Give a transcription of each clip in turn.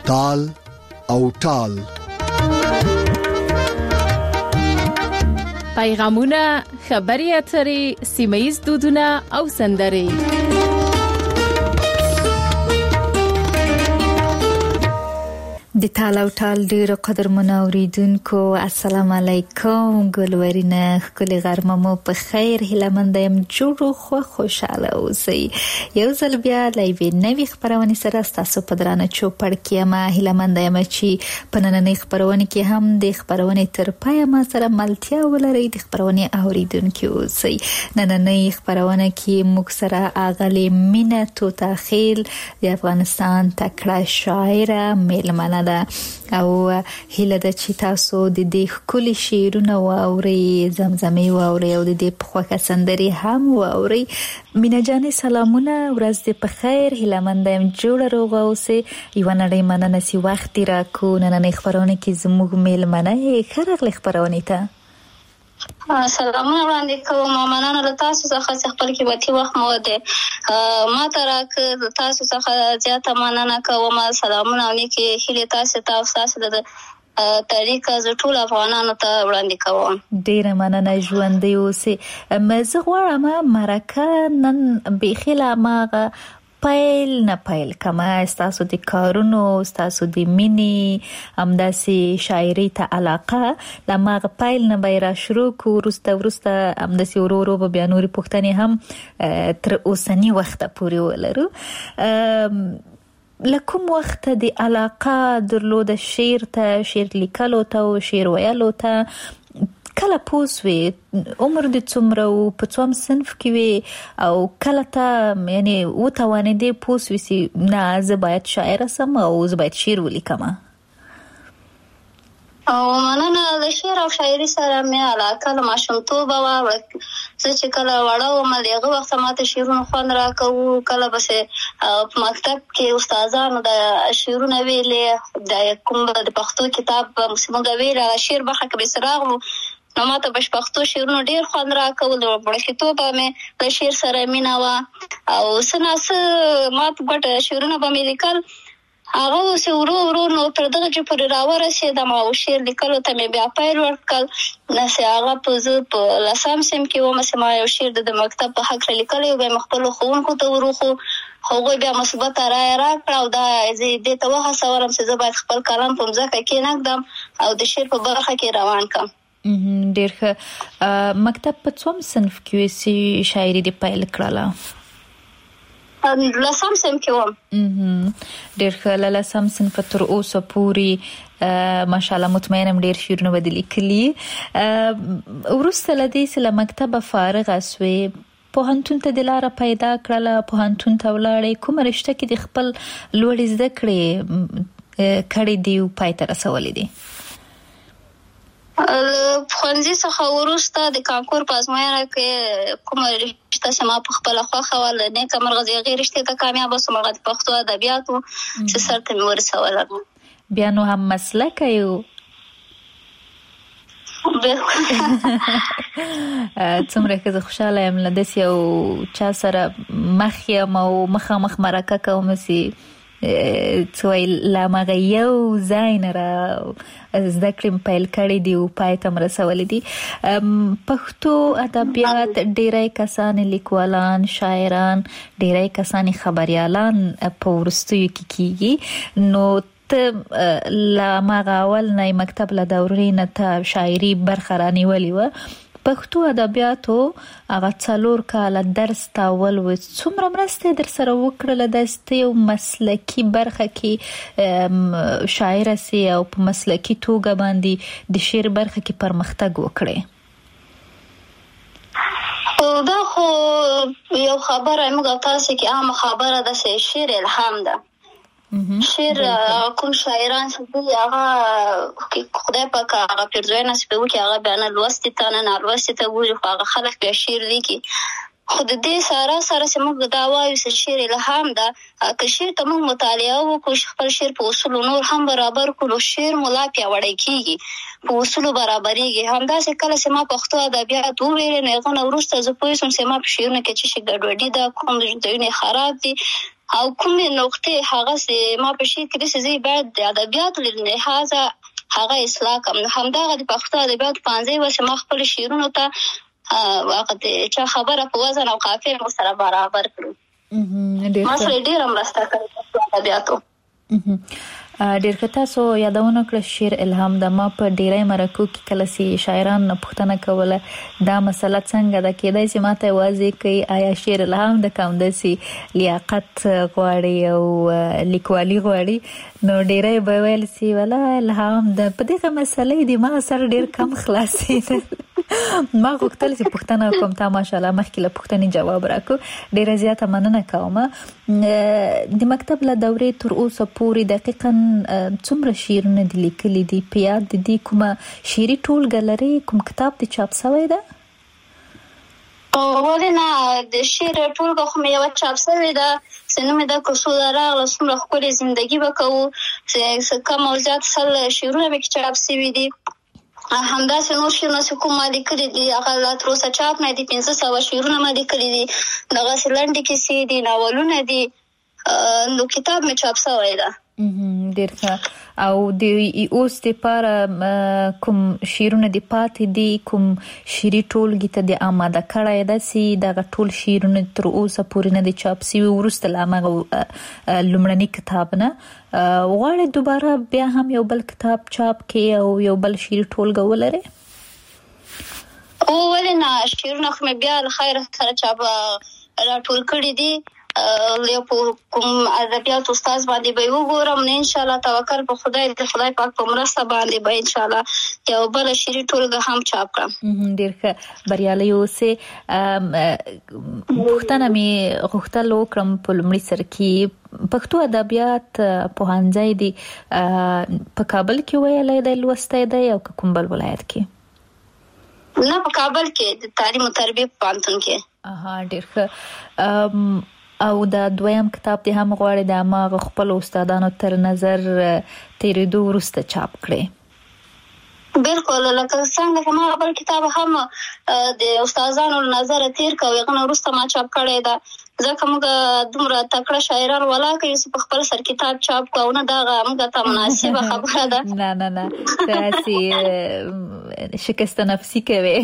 تال او ټال. پیغامونه، خبري اترې، سیمه‌ییز دودونه او سندرې. د تال او ټال ډیرو قدرمنو اوریدونکو السلام علیکم. ګلورینه خپل غرمه مو په خیر هیله مند یم. جوړو خو خوشاله اوسئ. یو ځل بیا لایوي نوې خبرونه سره تاسو په درانه چوپړ کې ما هیله مند یم چې په نننۍ خبرونه کې هم د خبرونه تر پای ما سره ملتیا ولرئ. د خبرونه اوریدونکو اوسئ. نننۍ خبرونه کې موږ سره اغلی مینا توتا خیل د افغانستان تکړه شاعره میلمنه او هیله ده چې تاسو د دې خولي شعرونه واوري، زمزمه واوري او د دې په خوښه سندري هم واوري. مینا جان سلامونه، ورځ دې په خیر. هیله مند یم جوړ روغ اوسئ. یو نړۍ مننه چې وخت راکو نننۍ خبرونه کې زموږ میلمنه خرغلی خبرونه ته سلامونه وړاندې کوم. مننه له تاسو څخه چې خپل قیمتي وخت مو ده ما ته راکړ. تاسو څخه زیاته مننه کوم. سلامونه نیکي هیله تاسو د طریقه ز ټول افغانانو ته وړاندې کوم. ډیره مننه ژوندۍ اوسئ. مزه غواړم مرکه نن بخیله ماغه پایل نه پایل کما استاسو د کارونو، استاسو د مینی همداسي شاعري ته علاقه لماغه پایل نه بیره شروع کو. ورسته همداسي ورو به بیا نوري پوښتنې هم تر اوسنی وخت پورې ولرو. لکم وخت د علاقه درلود شعر ته، شعر لیکلو ته او شعر ویلو ته کله پوسوي؟ عمر د څومره او په څوم صنف کې وي او کله ته یعنی و توانې دې پوسوي چې نه زه باید شاعره سم او زه باید شعر ولیکم؟ او مننه د شعر او شاعري سره مې علاقه له ماشومتوبه وه. زه چې کله وړه وم دغه وخت ماته شعرونه خوند راکوه. کله بس په مکتب کې استادانو د شعرونه ویلې، د کوم د پښتو کتاب موږ ویل شعر برخه کې به راغلو نو ماته په پښتو شعرونه ډیر خوند راکول. د وړکتوبه مې د شعر سره مینه وه او سناسه ماته ګټه شعرونه به مې لیکل. هغه اوس ورو نو تر دغه چې پر راورسېدم او شعر لیکلو ته مې بیا پیل ورکړ. نو هغه په لسم سم کې ومه چې ما یو شعر د مکتب په حق لیکلی و. بیا خپلو ښوونکو ته وروښو، هغوی بیا مثبته رایه راکړه او دا زه دې ته وهڅولم چې زه باید خپل کلام په مځکه کېنږدم او د شعر په برخه کې روان کړم. ډېر ښه. مکتب په څوم صنف کې چې شاعري دې پیل کړله؟ لسم سم کې وم. ډېر ښه. لسم صنف تر اوسه پورې ماشاءالله مطمئنم ډېر شعرونه به دې لیکلي. وروسته له دې چې له مکتبه فارغه سوې پوهنتون ته د لاره پیدا کړله، پوهنتون ته ولاړې، کومه رشته کې د خپل لوړې زده کړې کړې دي او پای ته رسولې دي؟ ښوونځي څخه وروسته د کانکور په ازموینه کې کومه رشته چې ما په خپله خوښه وه نیکه مرغه د هغې رشتې ته کامیابه سوم. هغه د پښتو ادبیاتو چې سر ته مې ورسوله. بیا نو هم مسلکه یو څومره که زه خوشحاله یم له داسې یو چا سره مخ یم او مخامخ مرکه کوم چې څه وایي له هماغه یو ځای نه را زده کړې پیل کړې دي او پای ته م رسولې دي. پښتو ادبیات ډېری کسان لیکوالان، شاعران، ډېری کسان خبریالان په وروستیو کې کیږي. نو ته له هماغه اول نه مکتب له دورې نه ته شاعري برخه رانیولې وه. پښتو ادبیاتو هغه 4 کاله درس تاول و. څومره مرسته در سره وکړله داسې یو مسلکي برخه کې شاعره سي او په مسلکي توګه باندې د شعر برخه کې پرمختګ وکړي؟ دا خو یو خبره موږ تاسو کې عام خبره ده چې شعر الهام ده. شعر کوم شاعران چې هغه خدای پاک هغه پیرزوینه سپیو کې هغه بیان لوستي ته نه لوستي ته ګوري خو هغه خلک بیا شعر لیکي. خو د دې سره چې موږ دا وایو چې شعر الهام ده، که شعر ته موږ مطالعه وکړو خپل شعر په اصولو نور هم برابر کړو شعر مو لا پیاوړی کیږي، په اصولو برابرېږي. همداسې کله چې ما پښتو ادبیات وویل نو هغه نه وروسته زه پوه شوم چې ما په شعرونو کې څه شي ګډوډي ده، کوم ځایونه خراب دي. او کومې نقطې هغه سه ما په شي کې چې باید د ادبیات لحاظه هغه اصلاح کوم. همدغه د پښتو ادبیات پانځه وسه ما خپل شعرونو ته وخت چې خبره په وزن او قافیه سره برابر کړو. ما سره ډیر مرسته کوي په ادبیاتو. ډیر ښه. تاسو یادونه کړه شعر الهام د ما په ډیری مرکو کې کله چې شاعران پوښتنه کوله دا مسله څنګه ده، کېدای شي ماته واضح کوي آیا شعر الهام د کوم داسې لیاقت غواړي او لیکوالي غواړي؟ نو ډیری به ویل چې ولا الهام د په دغه مسلې د ما سره ډیر کم خلاصېدل. ما غوښتل چې پوښتنه کوم، تا ماشاءالله مخکې له پوښتنې جواب راکړو. ډیره زیاته مننه کوم. د مکتب له دورې تر اوسه پورې دقیقاً څومره شعرونه دي لیکلي دي؟ په یاد دي کومه شعري ټولګه لري؟ کوم کتاب دې چاپ شوی ده؟ ولې نه، د شعر ټولګه خو مې یوه چاپ شوې ده چې نوم یې ده کوڅو د راغله څومره ښکلې زندګي به کوو، چې کم او زیات 100 شعرونه مې کې چاپ شوي دي. همداسې نور شعرونه چې کوم ما لیکلي دي هغه لا تر اوسه چاپ نه دي. 500 شعرونه ما لیکلي دي، دغسې لنډې کیسې دي، ناولونه دي، نو کتاب مې چاپ شوی ده. ډیر ښه. او د اوس دپاره کوم شعرونه دي پاتې دي؟ کوم شعري ټولګي ته د آماده کړی ده چې دغه ټول شعرونه تر اوسه پورې نه دي چاپ شوي؟ وروسته له همغه لومړني کتاب نه غواړئ دوباره بیا هم یو بل کتاب چاپ کړئ او یو بل شعري ټولګه ولرئ؟ ولې نه، شعرونه خو مې بیا له خیره سره چاپ راټول کړي دي. یو په کوم ادبیات استاد باندې به وګورم، نه انشاءالله توکل په خدای، د خدای پاک په مرسته باندې به انشاءالله یو بل شعري ټولګه هم چاپ کړم. ډیر ښه، بریالي اوسئ. پوښتنه مې غوښتل وکړم په لومړي سر کې پښتو ادبیات پوهنځی دی په کابل کې ویلی دی لوستی دی او که کوم بل ولایت کې؟ نه، په کابل کې د تعلیم او تربیه په پوهنتون کې. ډیر ښه. او دا دویم کتاب دې هم غواړي د هماغه خپلو استادانو تر نظر تیرېدو وروسته چاپ کړې؟ بالکل، لکه څنګه چې ما بل کتاب هم د استادانو له نظره تیر کړ، هغه وروسته ما چاپ کړی ده. ځکه موږ دومره تکړه شاعران ولاکه یو چې په خپل سر کتاب چاپ کړو، نه دغه موږ ته مناسبه خبره ده. نه تاسې شکست نفسي کوي.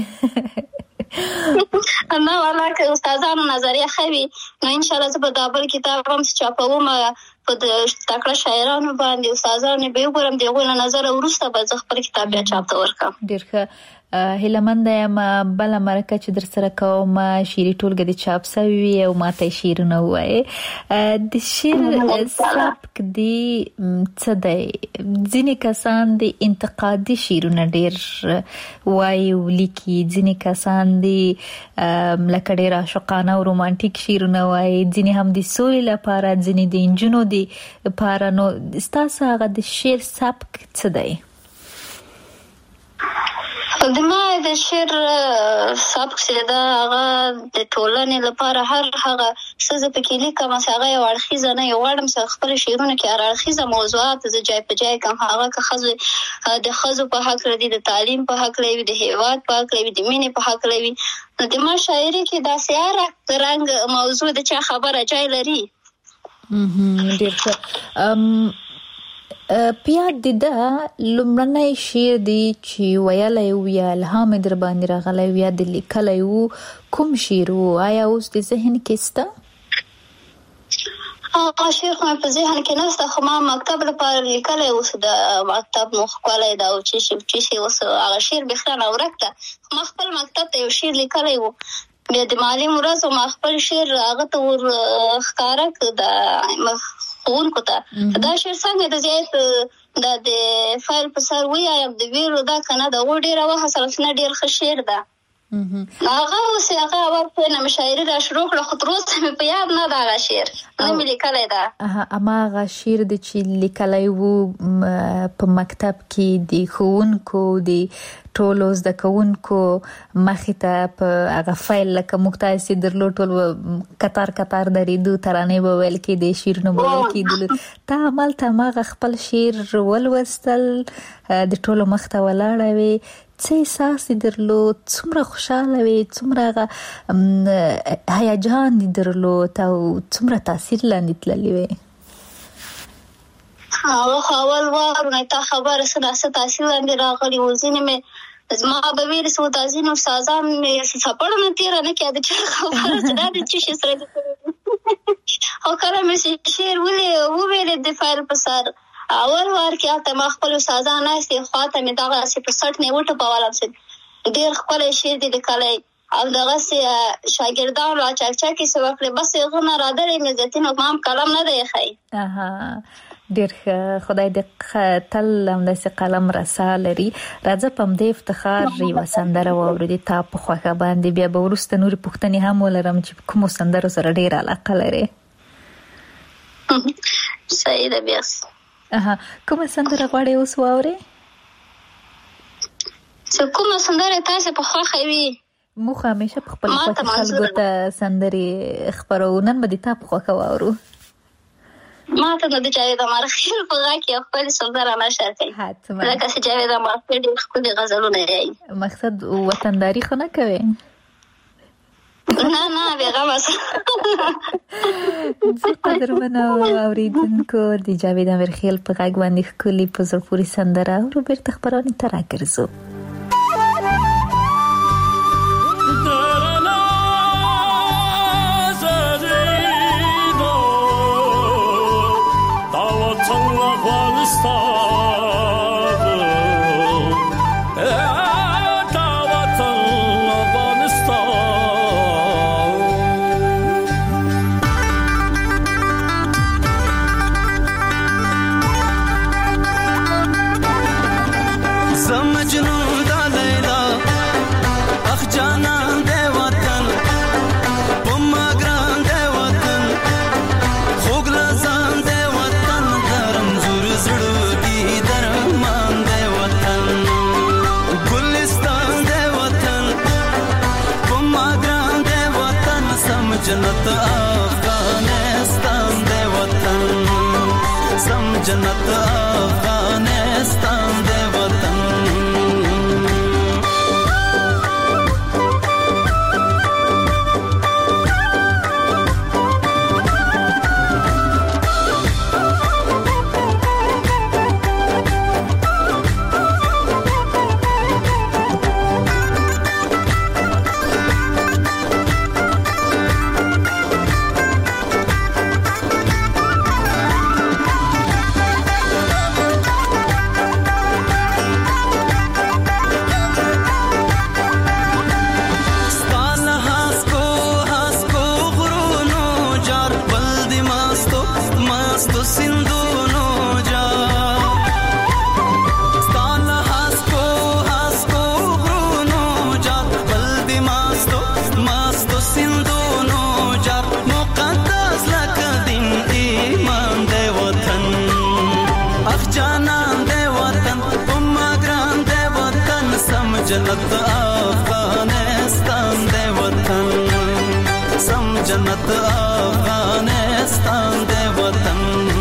نه والا که استادانو نظریه خوي نو انشاءالله زه به دا بل کتاب هم چاپوم په تکړه شاعرانو باندې استادانو به وګورم، د هغوی له نظره وروسته به زه خپل کتاب بیا چاپ ته ورکړم. ډېر ښه. هیلهمنده یم بله مرکه چې در سره کوم شعري ټولګه دې چاپ شوي وي او ماته یې شعرونه ووایې. د شعر سبک دې څه دی؟ ځینې کسان د انتقادي شعرونه ډېر وایي او لیکي، ځینې کسان د لکه ډېر عاشقانه او رومانټیک شعرونه وایي، ځینې هم د سولې لپاره، ځینې د نجونو دپاره. نو ستاسو هغه د شعر سبک څه دی؟ د ما د شعر سبک چې ده هغه د ټولنې لپاره هر هغه څه زه پکې لیکم چې هغه یو اړخیزه نه، یو غواړم چې خپل شعرونه کې هر اړخیزه موضوعات زه جای په جای کړم. هغه که ښځو د ښځو په هکله دي، د تعلیم په هکله وي، د هېواد په هکله وي، د مینې په هکله وي. نو د ما شاعري کې داسې هره رنګ موضوع د چا خبره جای لري. ډېر ښه. پیاد دی ده لومړنی شعر دی چې ویلی و یا الهام در باندې راغلی و یا د لیکلی و، کوم شعر و؟ آیا اوس د ذهن کې شته؟ شعر خو مې په ذهن کې نشته، خو ما مکتب لپاره لیکلی اوس د مکتب مو ښکلی ده او چې اوس هغه شعر بېخیانه ورک ده. ما خپل مکتب ته یو شعر لیکلی و، بیا د معلم ورځ ما خپل شعر هغه ته ور ښکاره کړ د ښوونکو ته. دا شعر څنګه د زیات د فایل په سر ویایم د ویلو دا که نه د هغو ډېره وهڅول چې نه ډېر ښه شعر ده. هغه اوس هغه ورپوی نه مې شاعري را شروع کړه، خو تر اوسه مې په یاد نه ده هغه شعر، نه مې لیکلی ده. هماغه شعر دی چې لیکلی و په مکتب کې د ښوونکو د ټولو زده کوونکو مخې ته په هغه فایل لکه موږ تاسې درلود ټول کتار درېدو ترانې به ویل کېدې شعرونه به ویل کېدلو تا همالته هماغه خپل شعر ولوستل د ټولو مخ ته ولاړه وې څه احساس یې درلود څومره خوشحاله وې څومره هغه هیجان یې درلود او څومره تاثیر لاندې تللې وې اول وارونه تا خبره څه تاثیر لاندې راغلي و ځینې مې زما به ویل څه دا ځینې استادان مې څپړه نه تېره نه کېده چې خبره چې دا د څه شي سره دي او کله مې شعر وویلې د فایل په سر اول وار کې هلته ما خپل استادان ناستې خواته مې دغسې په سټ نه وټپولم چې ډېر ښکلی شعر دې لیکلی او دغسې شاګردان را چکچکې څه وکړې بس هغه نه رادلې مې زیاتین ما هم قلم نه دی ایښی ډېر ښه خدای دې تل همداسې قلم رسا لري راځه په همدې افتخار یوه سندره واورو د تا په خوښه باندې بیا به وروسته نورې پوښتنې هم ولرم چې کومو سندرو سره ډېره علاقه لرې صحیح ده بیا کومه سندره غواړې اوس واورې چې کومه سندره تاسې په خوښه وي موږ همیشه په خپل خوښه خلکو ته سندرې خپروو نن به د تا په خوښه واورو ما ته نو د جاوید امارخیل په غږ کې خپل سندره نشر کوي لکه چې جاوید امارخیل ډېر ښکلي غزلونه یې مقصد وطنداري خو نه کوي نه بېغمه زه قدرمنو اورېدونکو د جاوید امارخیل په غږ باندې ښکلي په زړه پورې سندره اورو بېرته خپرونې ته راګرځو جنت افغانستان دے وطن سم جنت افغانستان دے وطن جنت افغانستان دے وطن سم جنت افغانستان دے وطن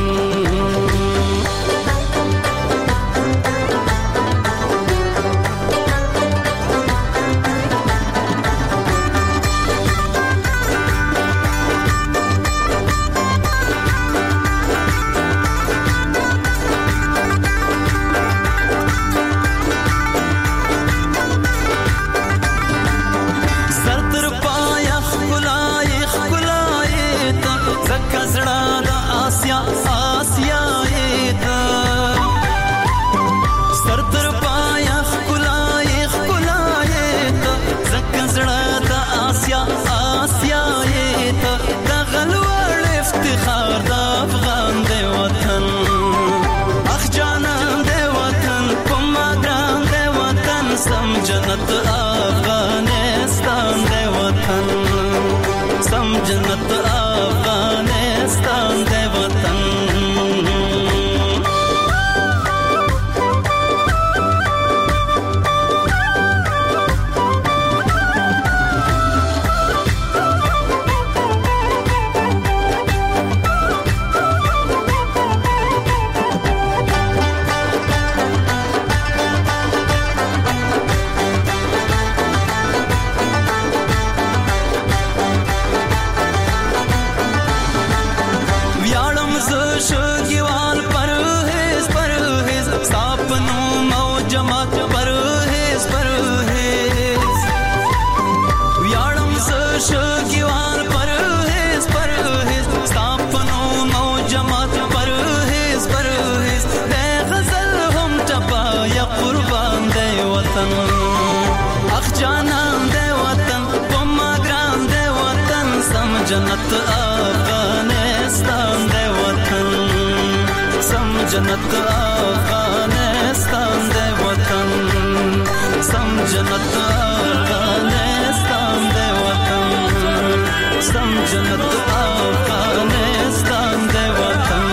جنت افغانستان دے وطن سم جنت افغانستان دے وطن جنت افغانستان دے وطن سم جنت افغانستان دے وطن سم جنت افغانستان دے وطن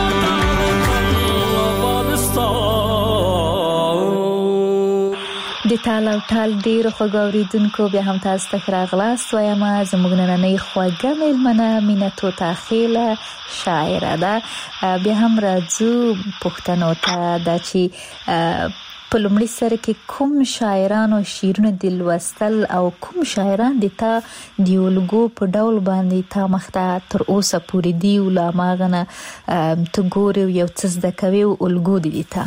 د تال او تال ډیرو خوږوریدونکو بیا هم تاسو ته راغلاست وایم زموږ نننۍ خوږه مېلمنه مینه توته خیله شاعره ده بیا هم راځو پوښتنو ته دا چې په لومړي سره کې کوم شاعرانو شعرونه د لوستل او کوم شاعران د تا د الګو په ډول باندې تا مخته تر اوسه پورې دی ولا ماغنه ته ګورې یو څه زده کوي الګو دي تا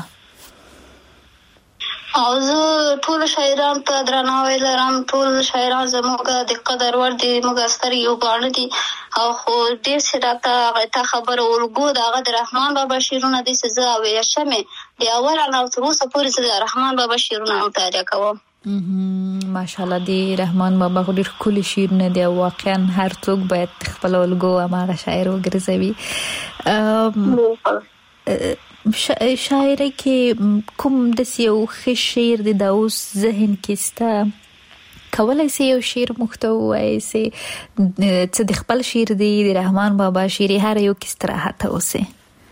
او زه ټول شاعران ته درناوی لرم ټول شاعران زموږ د قدر وړ دي موږ ستر یو باندې دي او خو ډېر سراته غته خبره ورګو دغه د رحمان بابا شعرونه دي چې زه او شمه دی اول انا تر اوسه پورې زه رحمان بابا شعرونه مطالعه کوم ماشاءالله دی رحمان بابا خو ډېر کلی شعرونه دی واقعا هر څوک باید خپل الګو اماره شاعر وګرځوي شاعر کې کوم د یو ښه شعر د اوس ذهن کې ستا کولای شي یو شعر محتوی سي چې د خپل شعر دی د رحمان بابا شعر هر یو کې استراحت اوسه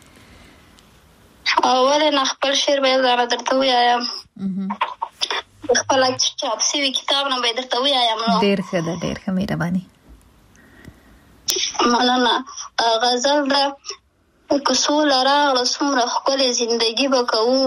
اوله خپل شعر به درته وایم خپل چاپ سوي کتاب نه به درته وایم نو ډېر ښه مهرباني مننه غزل ده کسول راغله څومره ښکلې زندگی به کوو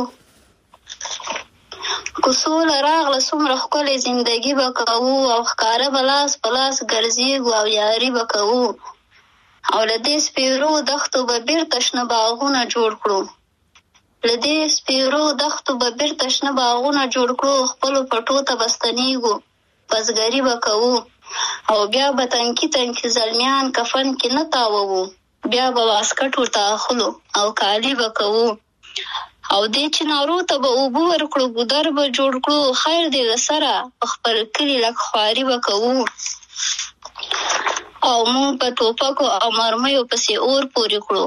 کسول راغله څومره ښکلې زندگی به کوو او ښکاره به لاس په لاس ګرځېږو او یاري به کوو او له دې سپیرو دښتو به بیرته شنه باغونه جوړ کړو له دې سپیرو دښتو به بیرته شنه باغونه جوړ کړو خپلو پټو ته به ستنېږو بزګري به کوو او بیا به تنکي زلمیان کفن کې نه تاووو بیا به واسکټ ورته اخلو او کالي به کوو او دې چنارو ته به اوبه ورکړو ګودر به جوړ کړو خیر دې سره خپل کلی لک خواري به کوو او مونږ په ټوپکو او مرمیو پسې اور پورې کړو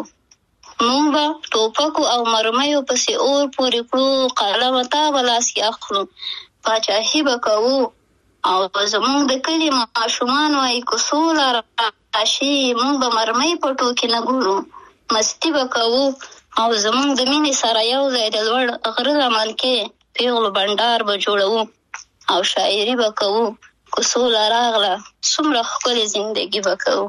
قلم تا به لاس کې اخلو پاچاهي به کوو او زمونږ د کلي ماشومان وایي کسول راشي مونږ به مرمۍ په ټوکې نه ګورو مستي به کوو او زمونږ د مینې سره یو ځای د لوړ غره لمن کې پیغلو بنډار به جوړو او شاعري به کوو کسول راغله څومره ښکلې زندگی به کوو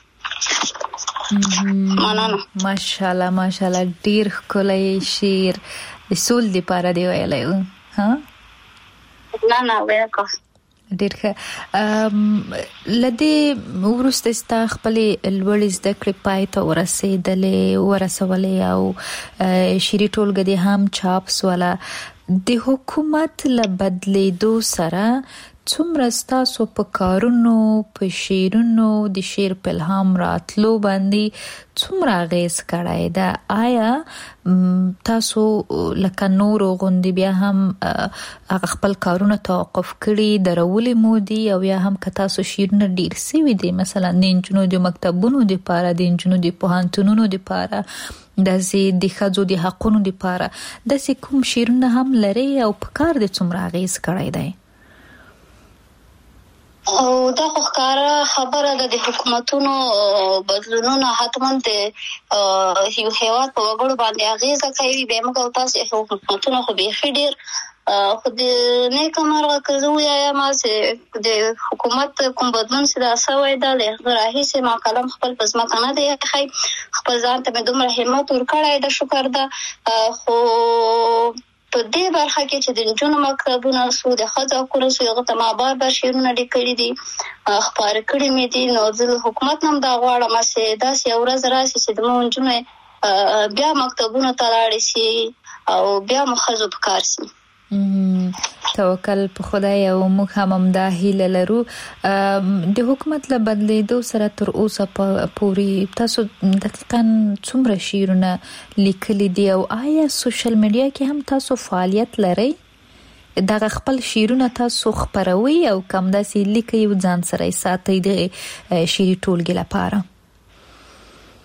مننه ماشاءالله ډیر ښکلی شعر د سول دی پاره دی ویلی ها نه ویکو ډیر ښه لدې ورسته ستا خپلې لوړې زده کړې پای ته ورسولې او شعري ټولګه دې هم چاپ سوله د حکومت له بدلېدو سره څومره ستاسو په کارونو په شعرونو د شعر په الهام راتلو باندې څومره اغیز کړی ده آیا تاسو لکه نور غوندې بیا هم خپل کارونه توقف کړي درولې مودي او یا هم که تاسو شعرونه ډیر سوي دي مثلا د انجونو د مکتبونو د پاره د انجونو د پوهنتونونو د پاره داسې د ښځو د حقونو د پاره داسې کوم شعرونه هم لري او په کار د څومره اغیز کړی دی او دا ښکاره خبره ده د حکومتونو بدلونونه حتما د یو هیواد په وګړو باندې اغیزه کوي به موږ تاسو حکومتونو خو به ډیر خو د نیکه مرغه کزو یا ما سه د حکومت کوم بدلون سره اسوي دا له راهي سه ما کلم خپل پزما کنه دی خپل ځان ته دومره همت ورکړای د شکر ده خو په دې برخه کې چې د جنونو مکتبونو سو د خځو کورو سو هغه ته ما بار شعرونه لیکلي دي خبر کړی مې دي نو د حکومت نم دا غواړم چې دا سی ورځ راشي چې د مونږ بیا مکتبونو ته لاړ شي او بیا مخزو پکار شي توکل په خدای او موږ هم دا هیله لرو د حکومت له بدلېدو سره تر اوسه پورې تاسو دقیقاً څومره شعرونه لیکلي دي او آیا سوشل میډیا کې هم تاسو فعالیت لرئ دغه خپل شعرونه تاسو خپروي او کوم داسې لیکي او ځان سره ساتي د شعري ټولګې لپاره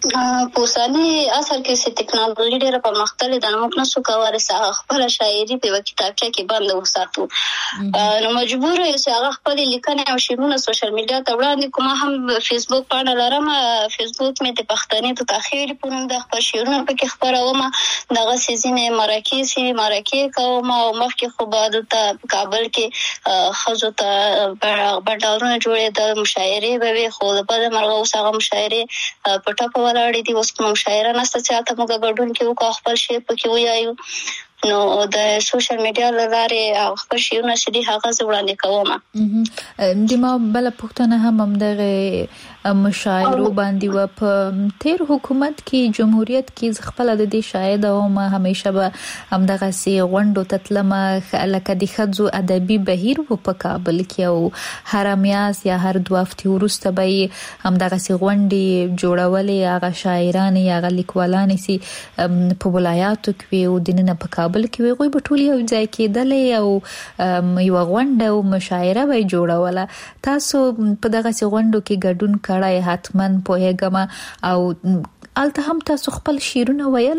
په اوسني عصر کې چې ټکنالوژي ډېره پرمختللې ده، موږ نشو کولی چې خپله شاعري په یوه کتابچه کې بنده وساتو. نو مجبور یو چې هغه خپلې لیکنې او شعرونه سوشل میډیا ته وړاندې کړو. ما هم فیسبوک پاڼه لرم، فیسبوک مې د پښتنې د تاخیر په نوم د خپل شعرونه پکې خپروم. دغسې ځینې مرکې کوم او مخکې خو به دلته په کابل کې ښځو ته بنډارونه جوړېدل، مشاعرې به وې، خو د بده مرغه اوس هغه مشاعرې په ټپه ولاړې دي. اوس کومه مشاعره نشته چې هلته موږ ګډون کې وکړو، خپل شعر پکې ووایو. نو د سوشل میډیا له لارې خپل شعرونه چې دي هغه زه وړاندې کوم. د ما بله پوښتنه هم همدغې مشاعرو باندې وه. په تیر حکومت کې جمهوریت کې زه خپله د دې شاهده وم، همیشه به همدغسې غونډو ته تلمه، لکه د ښځو ادبي بهیر و په کابل کې، او هره میاشت یا هر 2 هفتې وروسته به یې همدغسې غونډې جوړولې. هغه شاعرانې یا هغه لیکوالانې چې په ولایاتو کې وي او دننه په کابل کې وي، هغوی به ټول یو ځای کېدلې او یوه غونډه او مشاعره به یې جوړوله. تاسو په دغسې غونډو کې ګډون کړی حتما پوهېږم، او هلته هم تاسو خپل شعرونه ویل؟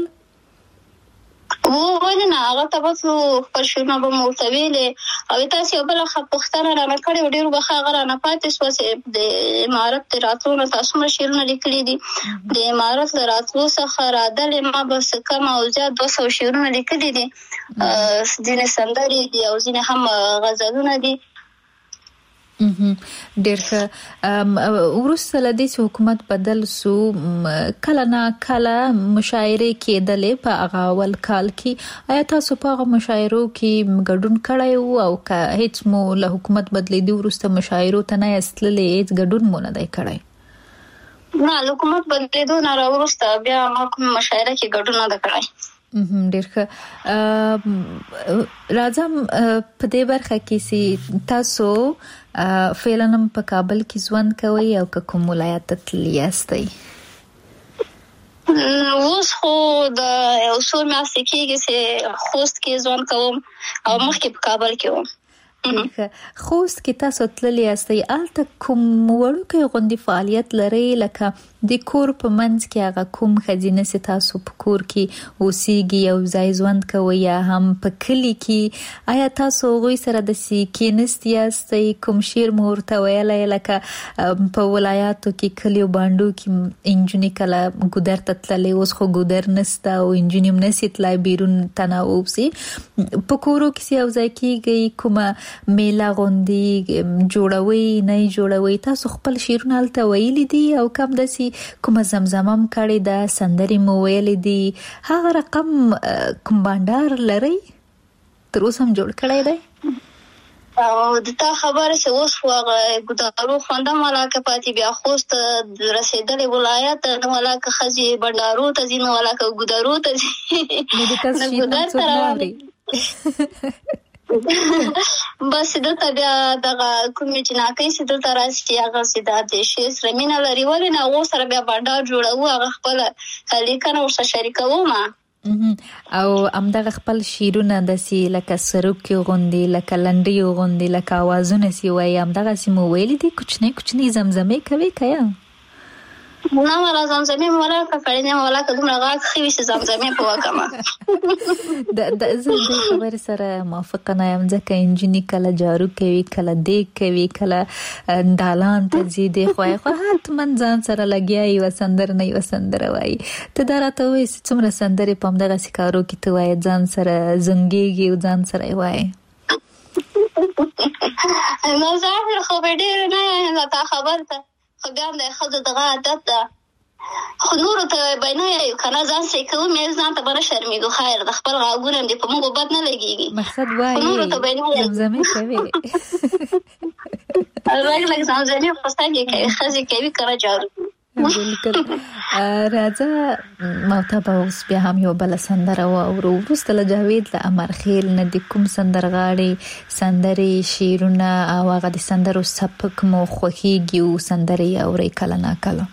ولې نه، هغه ته به خپل شعرونه به مو ورته ویلې. او تاسو یو بله پوښتنه رانه کړې وه، ډېرو به ښه هغه رانه پاتې شوه چې د امارت د راتلو نه تاسو څومره شعرونه لیکلي دي. د امارت له راتلو څخه رادلې ما به څه کم او زیات 200 شعرونه لیکلي دي. ځینې سندرې دي او ځینې هم غزلونه دي. ډېر ښه. وروسته له دې چې حکومت بدل سو، کله نه کله مشاعرې کېدلې په هغه اول کال کې. آیا تاسو په هغه مشاعرو کې ګډون کړی و، او که هیڅ مو له حکومت بدلېدو وروسته مشاعرو ته نه یاست تللي، هیڅ ګډون مو نه دی کړی؟ نه، له حکومت بدلېدو نه راوروسته بیا ما کوم مشاعره کې ګډون نه دی کړی. ډېر ښه. راځم په دې برخه کې چې تاسو فعلا هم په کابل کې ژوند کوئ او که کوم ولایت ته تللي یاستئ؟ اوس خو د یو څو میاشتې کېږي چې خوست کې ژوند کوم او مخکې په کابل کې وم. خوست کې تاسو تللي یاستئ، هلته کوم وړوکی غوندې فعالیت لرئ، لکه د کور په منځ کې هغه کوم ښځینه چې تاسو په کور کې اوسیږي، یو ځای ژوند کوئ، یا هم په کلي کې؟ آیا تاسو هغوی سره داسې کېنست یاستئ، کوم شعر مو ورته ویلی؟ لکه په ولایاتو کې کلیو بانډو کې نجونې کله ګودر ته تللې، اوس خو ګودر نسته او نجونې هم نسي تلای بیرون تناوب سي. په کورو کې یو ځای کېږئ، کومه میله غوندې جوړوي نه جوړوي؟ تاسو خپل شعرونه هلته ویلي دي او کم داسې کومه زمزمه هم کړې ده، سندرې مو ویلې دي، هغه رقم کوم بانډار لرئ تر اوسه هم جوړ کړی دی؟ او د تا خبره چې اوس خو هغه ګودارو خوند هم ولاکه پاتې، بیا خوست رسېدلې ولایت نه ولاکه ښځې بنډارو ته ځي، نه ولاکه ګودارو ته ځي، نه ګودر ته روانې. بس دلته بیا دغه کومې جناکۍ چې دلته راشي چې هغه چې دا د شعر سره مینه لري، ولې نه هغو سره بیا بنډار جوړوو، هغه خپله لیکنه ورسره شریکوم. او همدغه خپل شعرونه داسې لکه سروکي غوندې، لکه لنډیو غوندې، لکه اوازونه چې وایي، همدغسې مو ویلي دي؟ کوچنۍ کوچنۍ زمزمې کوي که یا؟ نه ولا زمزمې مولاکه کړې نه، مولاکه دومره غاښ ښه وي چې زمزمې په وکړم. زه دې خبرې سره موافقه نه یم، ځکه نجونې کله جارو کوي، کله دیګ کوي، کله دالان ته ځي، دې خوا خو حتما ځان سره لګیا یوه سندره نه یوه سندره وایي. ته دا راته وایي چې څومره سندرې په همدغسې کارو کې ته وایې، ځان سره زنګېږي او ځان سره یې وایې؟ نو ظاهر خو به ډېر نه یم تا خبر ته، خو بیا هم د ښځو دغه عادت ده، خو نورو ته به نه یو که نه ځان سې کوو، مې ځان ته به نه شرمېږو، خیر د خپل غږونه هم دې په موږ بد نه لګېږي. مقصد وایي زمزمې کوي، لږ لږ زمزمې خو څنګه کوي، ښځې کوي که نه جارو. راځه ماته به اوس بیا هم یو بله سندره واورو، وروسته له جاوید له امرخیل نه د کوم سندرغاړي سندرې، شعرونه او هغه د سندرو سبک مو خوښیږي او سندرې اورئ کله نا کله؟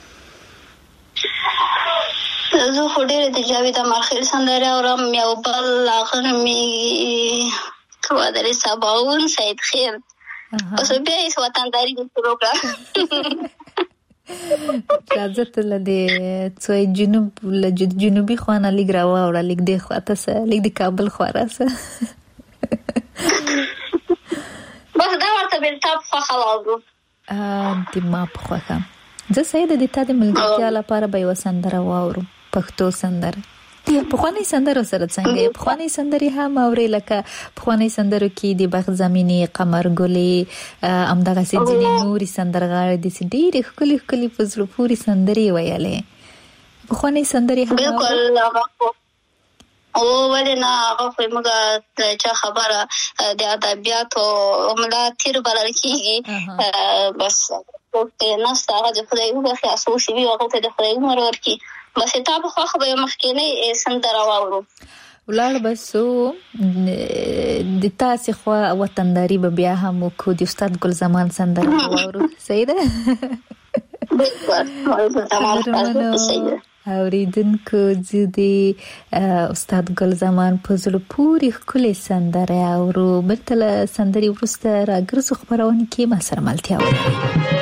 زه خو ډېرې د جاوید امرخیل سندرې اورم، یو بل هغه مې کوادرې سباون سید خیر، اوس بیا یې وطنداري شروع کړه. راځه ته له دې جنوبي خوانه لګ راوړه لګ د خواته سره لګ د کابل خواره سره بس دا ورته بل تاپ فخلاو د ما په خوخه زه سید د تا د ملګرتیا لپاره به وسندره واورم پښتو سندره په خواني سندرو سره څنګه په خواني سندري هم اوري لکه په خواني سندرو کې د بغ زميني قمر ګلي امدغه سيدي نوري سندرغاړي د سيدي خولي فزلو پوری سندري ویلې په خواني سندري هم بالکل او ولنا هغه موږ چې خبره د ادبیات او عمله تیر بلل کیږي بس نو ستاره د خدای په خاصو شی وي هغه د خدای مرور کی بس ته په خو به مخکینه سندره واورو ولړ بسو د تاسو خو وطنداري به بیا هم کو د استاد ګل زمان سندره واورو سیده بالکل تمام سیده اوریدونکو زدي استاد ګل زمان په زړه پوری خولي سندره اورو بلتل سندري ورسته راګرځو خبرونه کې ما سره ملتیا ولري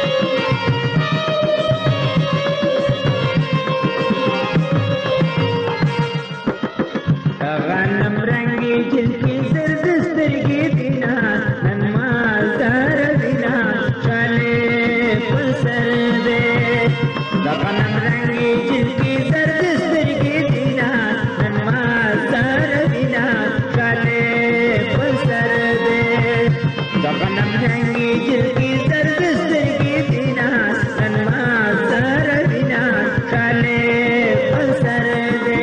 غنم رنگي جلکی زرد سترګې دینا نن ما زار دینا چاله پسر دے غنم رنگي جلکی زرد سترګې دینا نن ما زار دینا چاله پسر دے غنم رنگي جلکی زرد سترګې دینا نن ما زار دینا چاله پسر دے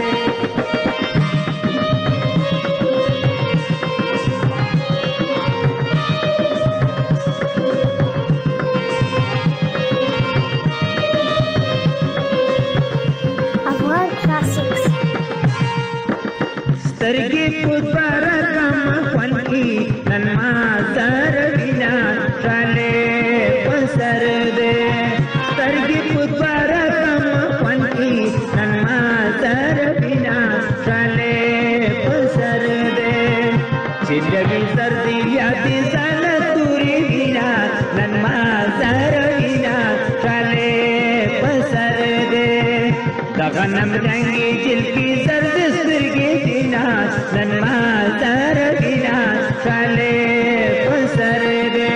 سترګې پوتبار کم خوانکی نن ما زار وینا چاله پسر دے سترګې پوتبار کم خوانکی نن ما زار وینا چاله پسر دے چلګي سردی یاد سال توري وینا نن ما زار وینا چاله پسر دے غنم رنگي جلکی زرد سترګې دینا نن ما زار دینا چاله پسر دے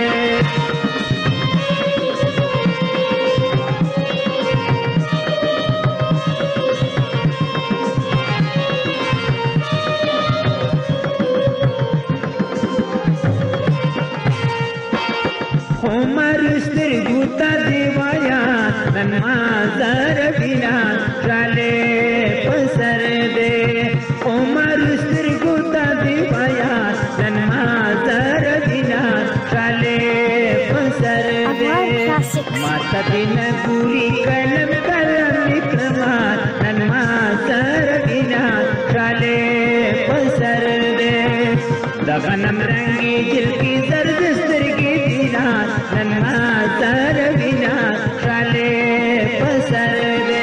عمر سترګو ته دیوایا نن ما زار دینا چاله پسر دے عمر سترګو ته دیوایا نن ما زار دینا چاله پسر دے ماته دین ګوري کلم کلما نن ما زار دینا چاله پسر دے غنم رنگي جلکی زرد سترګې دینا نن ما زار وینا چاله پسر دے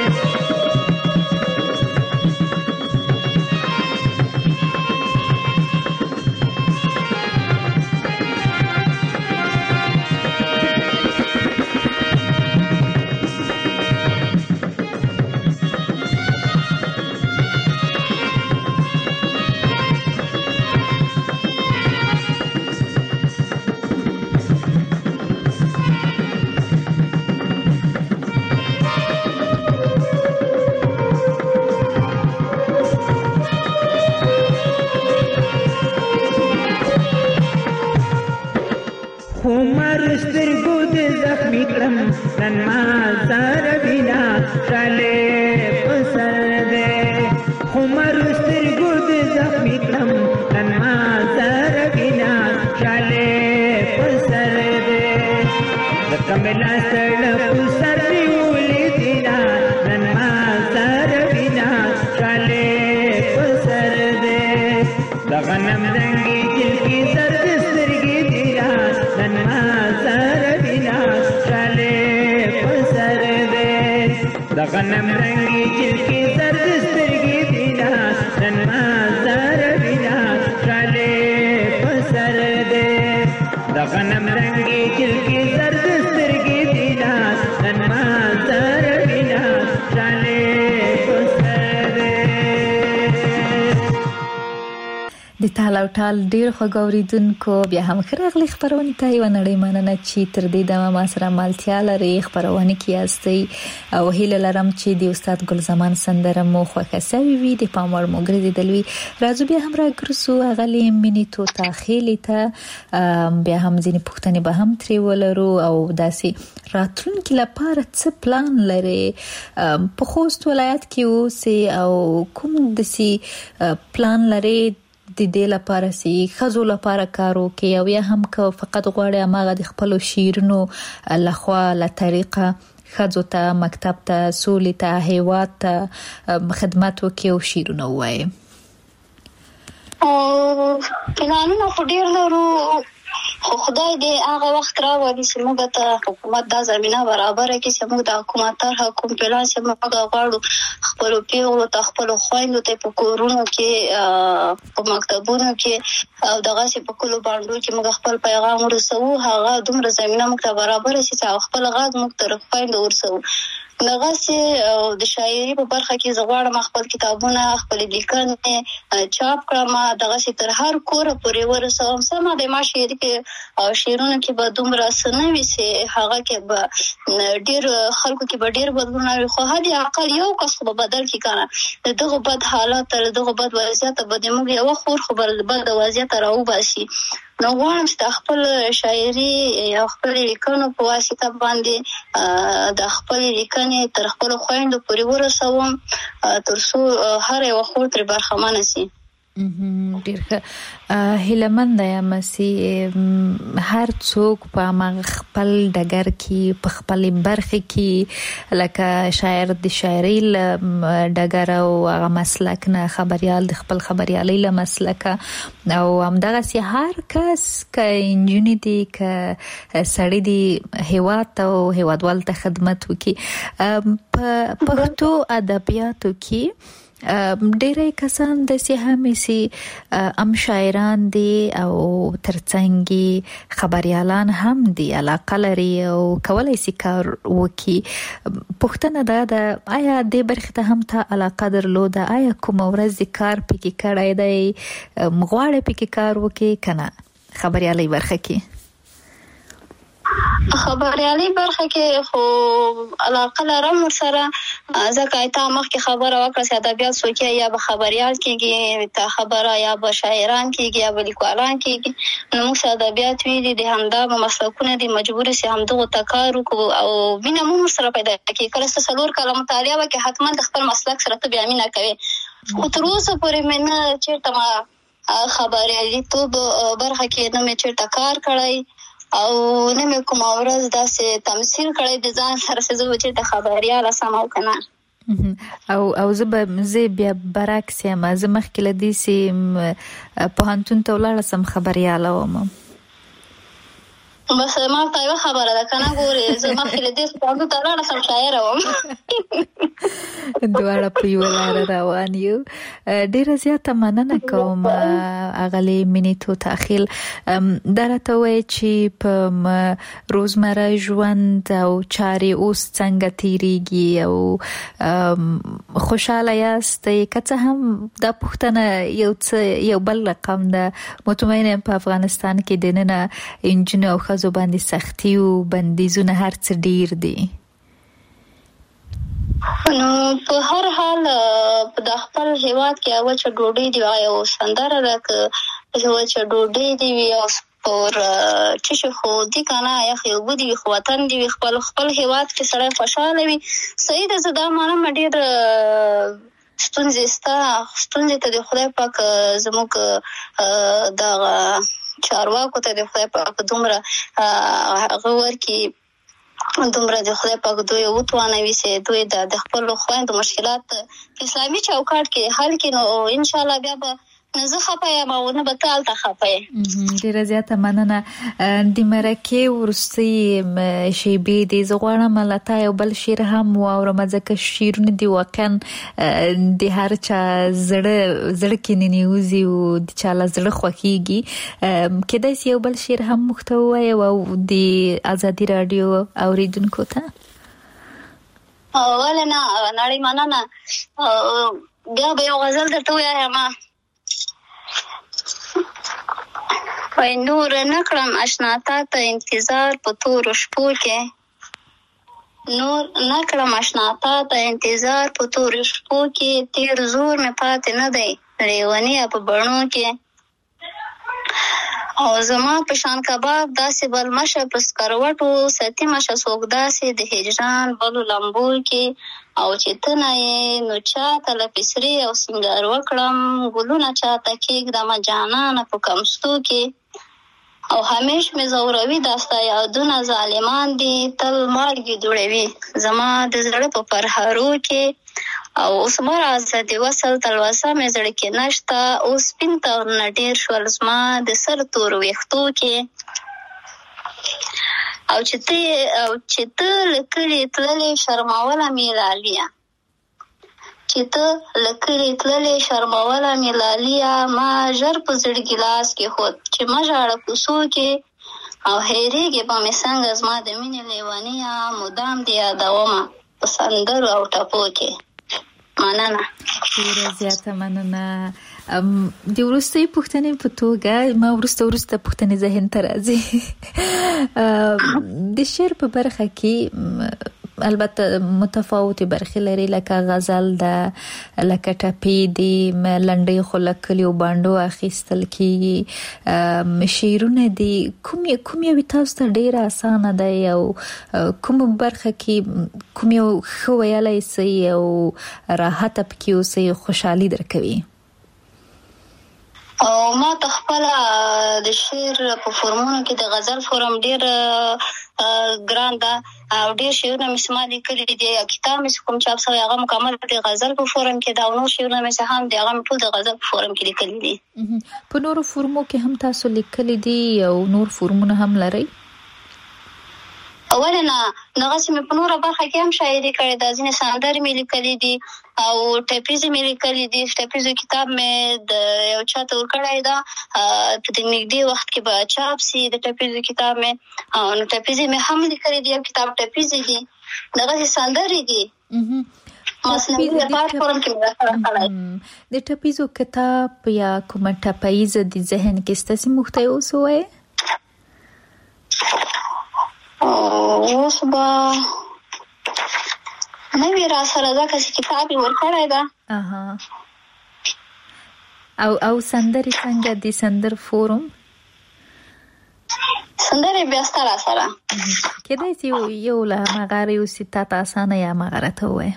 عمر سترګو دې زخمي کړم نن ما زار وینا چاله پسر دے عمر سترګو دې زخمي کړم نن ما زار وینا چاله پسر دے د کملا سره پسر نیولې دینا نن ما زار وینا چاله پسر دے د غنم رنگي جلکی زرد سترګې دینا نن ما زار وینا چاله پسر دے د غنم رنگي جلکی زرد سترګې دینا نن ما زار وینا چاله پسر دے د غنم رنگي جلکی زرد سترګې دینا نن د تال او ټال ډیر خوګوریدونکو بیا هم خراغلی خبرونه ته یو نړۍ مننه چې تر دې دمه ما سره مالتیا لري خبرونه کیاستي او هیله لرم چې د استاد ګل زمان سندره مو خوښه سوي وي د پاموړ مو ګرځیدلوي راځو بیا هم راګرځو اغلی منیتو تاخیلی ته بیا هم ځینې پوښتنې به هم ترې ولرو او داسې راتلونکي لپاره څه پلان لري په خوست ولایت کې اوسئ او کوم داسې پلان لري د دې لپاره چې خزو لپاره کار وکړي او یا هم که فقط غواړي اماغه د خپل شیرونو لخوا له طریقه خزو ته مکتب ته سولې ته هیواد ته خدمت وکړي او شیرونه وایي پلانونه خو ډیر لرو خو خدای دې هغه وخت راوړي چې موږ ته حکومت دا زمينه برابر کړي چې موږ د حکومت تر حکم پلان چې موږ غواړو خپل پیغلو ته خپل خويندو ته په کورونو کې په مکتبونو کې او دغه چې په کلو باندې چې موږ خپل پیغام ورسوو هغه دومره زمينه موږ ته برابر شي چې خپل غږ موږ ته خويندو ورسوو دغه چې د شاعري په برخه کې زغواړم خپل کتابونه خپل لیکنې چاپ کړم دغه چې تر هر کوره پورې ورسوم سم د ما شاعري کې او شعرونه کې به دومره سنوي چې هغه کې به ډیر خلکو کې به ډیر بدلون راوي خو هدي عقل یو کس به بدل کی کنه دغه بد حالات تر دغه بد وضعیت به موږ یو خور خبر بد وضعیت راو باسي نو غواړم چې خپل شاعري یا خپل لیکنو په واسطه باندې د خپل لیکنې تر خپل خويندو پورې ورسوم ترڅو هر یو خور تر برخمن شي ډیر هیلمند یم چې هر څوک په خپل ډګر کې په خپل برخه کې لکه شاعر د شاعري ډګر او هغه مسلک نه خبريال د خپل خبريالي له مسلک او همدغه سي هر کس ک انجینری دي ک سړی دي هیواد او هیوادوال ته خدمت وکي په پښتو ادبیاتو کې ډېرې کسان د سیمه سي ام شاعران دي او ترڅنګ خبريالان هم دي علاقه لري او کولای سي کار وکي پښتنه دا آیا د برخه ته هم ته علاقه درلوده آیا کوم ورځ کار پکې کړای دی مغواړي پکې کار وکي کنه خبريالي برخه کې خبريالي برخه کې خو علاقه لرم سره ځکه ایته مخکې خبره وکړه چې ادبیات څوک یا به خبريال کېږي ته خبره یا به شاعران کېږي یا به لیکوالان کېږي نو موږ ادبیات ویلي دي همدا مسلکونه دي مجبور سي همدغه تکار او مینه مو سره پیدا کېږي کله چې څلور کاله مطالعه وکړي حتما د خپل مسلک سره ته بیا مینه کوي خو تر اوسه پورې مینه چیرته ما خبريالي تو برخه کې نه مې چیرته کار کړی او نه مې کوم ورځ داسې تمثيل کړی د ځان سره چې زه د خبريال سمو کنه او زه بیا برعکس یم زه مخکې لدی سي په هانتون ته ولاړ سم خبريال وم بس ما ته یو خبره ده کنه ګوري زه مخکې لدی سي په هانتون ته ولاړ سم شاعر وم دواړه په یو لار روان یو ډیره زیاته مننه کوم اغلی منیتو تاخیل درته وای چې په روزمره ژوند او چاري اوس څنګه تیریږي او خوشاله یاست کته هم د پښتنه یو بل رقم ده مطمئنه په افغانستان کې دنه انجن او خزو باندې سختي او بندیزونه هر څه ډیر دي نو په هر حال د خپل هیواد کې اول چې ډوډۍ دی او سندره ده که چې ډوډۍ دی او اور چې خو دي کنه یا خو بودی خو وطن دی خپل هیواد کې سره خوشاله وي صحیح ده زدا مانه ډیر ستونزې ته د خدای پاک زموږ د چارواکو ته د خدای پاک دومره غوړ کې دومره د خدای پاک دوی وټوانوي چې دوی د خپل خويندو مشکلات اسلامي چوکاټ کې حل کړي نو ان شاء الله بیا به زه خپایم او نه به تال ته خپایم ډیره زیاته مننه د مرکه ورسي شیبي د زغوانه ملته یو بل شیر هم او رمزکه شیرونه دی واقعا د هر چا زړه کې ننیوزي او د چا زړه خوخيږي کله چې یو بل شیر هم محتوی او د ازادي رادیو اوریدونکو ته ولنا نړۍ مننه بیا به یو غزل درته وایم وای نور نکړم آشنا تا ته انتظار په تورو شپو کې نور نکړم آشنا تا ته انتظار په تورو شپو کې تیر زور مې پاتې نه دی لیونی په بڼو کې او زما په شان کباب داسې بل مشه په سکروټو ستی مشه څوک داسې د هجران بلو لمبو کې او چې ته نه یې نو چاته له پسرې او سینګار وکړم ګلونه چاته کېږدم جانانه په کمستو کې او همیش مې زوروي داستا یادونه ظالمان دي تل مالګې دوړوي زما د زړه په پرهارو کې او اوس مرازه د وصل تلوسه مې زړه کې نشته اوس سپین تورونه ډېر شول زما د سر تورو ویښتو کې او چې ته له کلي تللې شرموله مې لاليه چې ته له کلي تللې شرموله مې لاليه ما ژر په زړګي لاس کې خود چې ما ژاړه کوڅو کې او هېرېږي به مې څنګه زما د مینې لیونیه مدام دې یادومه په سندرو او ټپو کې مننه ډیره زیاته مننه د وروستۍ پوښتنې په توګه ما وروسته پوښتنې ذهن ته راځي د شعر په برخه کې البته متفاوتې برخې لري لکه غزل ده لکه ټپې دي لنډۍ خو له کلیو بانډو اخیستل کېږي شعرونه دي کوم یو تاسو ته ډېره اسانه ده او کوم برخه کې کوم یو ښه ویلی سئ او راحته پکې اوسئ خوشحالي درکوي او ما ته خپله د شعر په فورمونو کې د غزل فورم ډېر ګران ده او ډېر شعرونه مې ما لیکلي دي کتاب مې کوم چاپ شوی هغه مکمل د غزل په فورم کې ده او نور شعرونه مې هم د هغه ټول د غزل په فورم کې لیکلي دي په نورو فورمو کې هم تاسو لیکلي دي او نور فورمونه هم لرئ اول نه نغسې مې په نوره برخه کې هم شاعري کړې ده ځینې سندرې مې لیکلي دي او ټپیزې مې لیکلي دي ټپیزو کتاب مې د یو چا ته ورکړی ده په د نږدې وخت کې به چاپ سي د ټپیزو کتاب مې نو ټپیزې مې هم لیکلي دي یو کتاب ټپیزې دي دغسې سندرې دي د ټپیزو کتاب یا کومه ټپیزه د ذهن کې ستاسې مخته یې اوس ووایې اوس به نه وي را سره ځکه چې کتاب یې ورکړی ده او سندرې څنګه د سندر فورم سندرې بیا ستا را سره کېدای چې یو له هماغه یوسي تا ته اسانه یا هماغه راته ووایه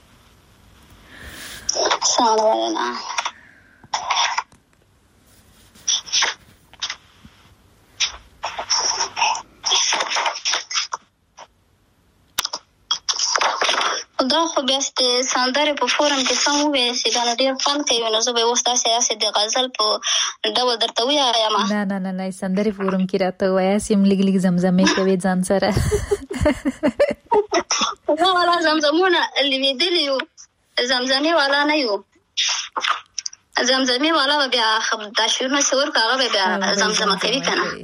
ساړه وینا دا خو بیا د سندرې په فورم کې سم ووایې چې دا نو ډېر خوند کوي نو زه به یې اوس داسې د غزل په ډول درته ووایم نه سندرې فورم کې راته ووایاست یم لږ لږ زمزمې کوې ځان سره زه والا زمزمونه لوېدلي یو زمزمې والا نه یو زمزمې والا به بیا دا شعرونه چې ورکړو هغه به بیا زمزمه کوي که نه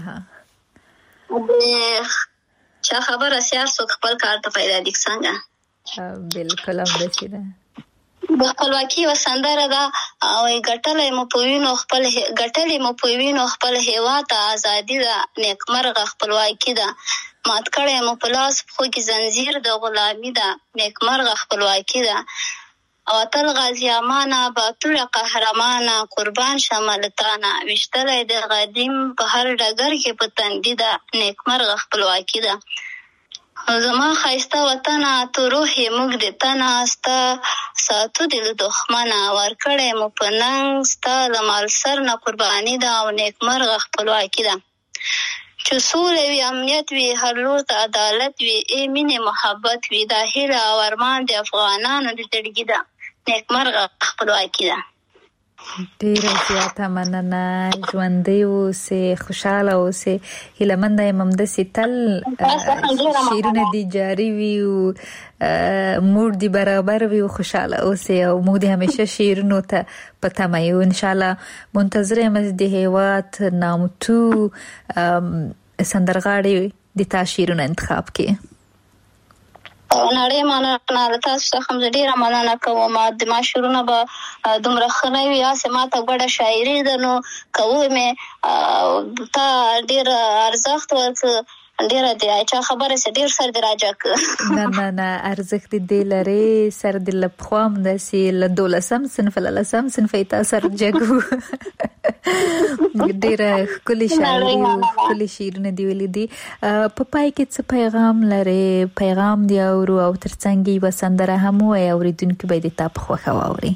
چا خبره سیار څوک خپل کار ته پیدا دي څنګه بالکل هم داسې ده د خپلواکي یوه سندره ده او ګټلې مو په وینو خپل هېواد ته ازادي ده نیکمرغه خپلواکي ده مات کړی مو په لاس پښو کې زنځیر د غلامي ده نیکمرغه خپلواکي ده او اتل غازي امانه باتوره قهرمانه قربان شمالتانه ویشتلی د قدیم په هر ډګر کې په تندي ده نیکمرغه خپلواکي ده زما ښایسته وطنه تو روح یې موږ د تنه ستا ساتو دې له دښمنه ورکړی مو په ننګ ستا له مال سر نه قرباني ده او نیکمرغه خپلواکي ده چې سوله وي امنیت وي هر لور ته عدالت وي مینې محبت وي دا هیله او ارمان د افغانانو د زړګي ده نیکمرغه خپلواکي ده ډیره زیاته مننه ژوندی اوسئ خوشحاله اوسئ هیلهمنده یم همداسې تل شعرونه دې جاري وي او موډ دې برابر وي او خوشحاله اوسئ او موږ دې همیشه شعرونو ته په تمه یو انشاءالله منتظره یم د هیواد نامتو سندرغاړي د تا شعرونه انتخاب کړي نړۍ مننه تاسو څخه ډیره مننه کوم. د معاشرونه به دومره ښه نه وي، هسې ما ته ګډه شاعري ده نو کوو مې تا ډېر ارزښت ورکړه، ډېره د چا خبره سه ډېر سر دې راجع کړه. نه ارزښت دې لري، سر دې له پخوا هم داسې له 12 صنف له 10 صنف یې تا سر جګو. ډېره ښکلې شاعري او ښکلې شعرونه دې ویلي دي. په پای کې څه پیغام لري؟ پیغام دې اورو او ترڅنګ یې سندره هم وایي، اورېدونکي به دې تا په خوښه واوري.